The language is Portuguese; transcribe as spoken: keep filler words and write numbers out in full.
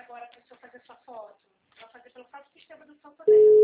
agora a pessoa fazer sua foto? Vai fazer pelo próprio sistema do Santander.